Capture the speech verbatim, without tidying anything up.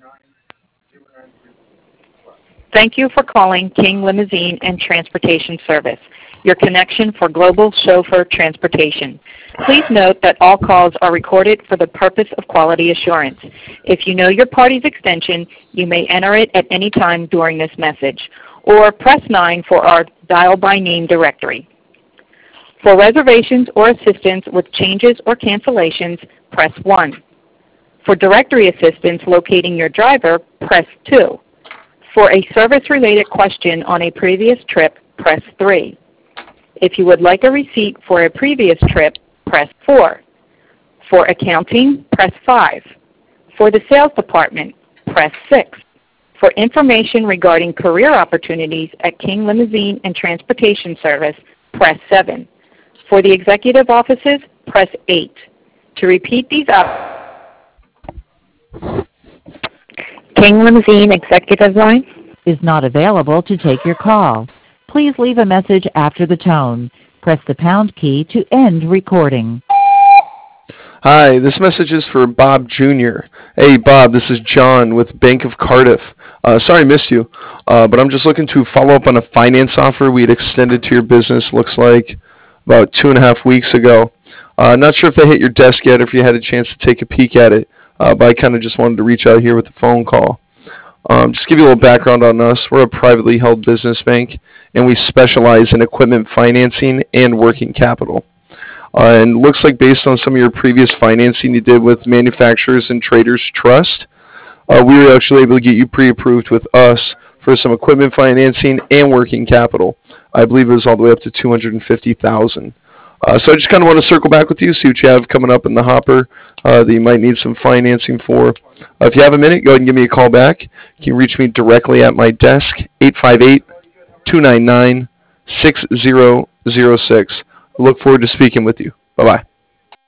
Thank you for calling King Limousine and Transportation Service, your connection for global chauffeur transportation. Please note that all calls are recorded for the purpose of quality assurance. If you know your party's extension, you may enter it at any time during this message, or press nine for our dial by name directory. For reservations or assistance with changes or cancellations, press one. For directory assistance locating your driver, press two. For a service-related question on a previous trip, press three. If you would like a receipt for a previous trip, press four. For accounting, press five. For the sales department, press six. For information regarding career opportunities at King Limousine and Transportation Service, press seven. For the executive offices, press eight. To repeat these up, King Limousine Executive Line is not available to take your call. Please leave a message after the tone. Press the pound key to end recording. Hi, this message is for Bob Junior Hey, Bob, this is John with Bank of Cardiff. Uh, sorry I missed you, uh, but I'm just looking to follow up on a finance offer we had extended to your business, looks like about two and a half weeks ago. Uh, not sure if they hit your desk yet or if you had a chance to take a peek at it, uh, but I kind of just wanted to reach out here with a phone call. Um, just give you a little background on us. We're a privately held business bank, and we specialize in equipment financing and working capital. Uh, and looks like based on some of your previous financing you did with Manufacturers and Traders Trust, uh, we were actually able to get you pre-approved with us for some equipment financing and working capital. I believe it was all the way up to two hundred fifty thousand dollars. Uh, so I just kind of want to circle back with you, see what you have coming up in the hopper uh, that you might need some financing for. Uh, if you have a minute, go ahead and give me a call back. You can reach me directly at my desk, eight five eight, two nine nine, six zero zero six. I look forward to speaking with you. Bye-bye.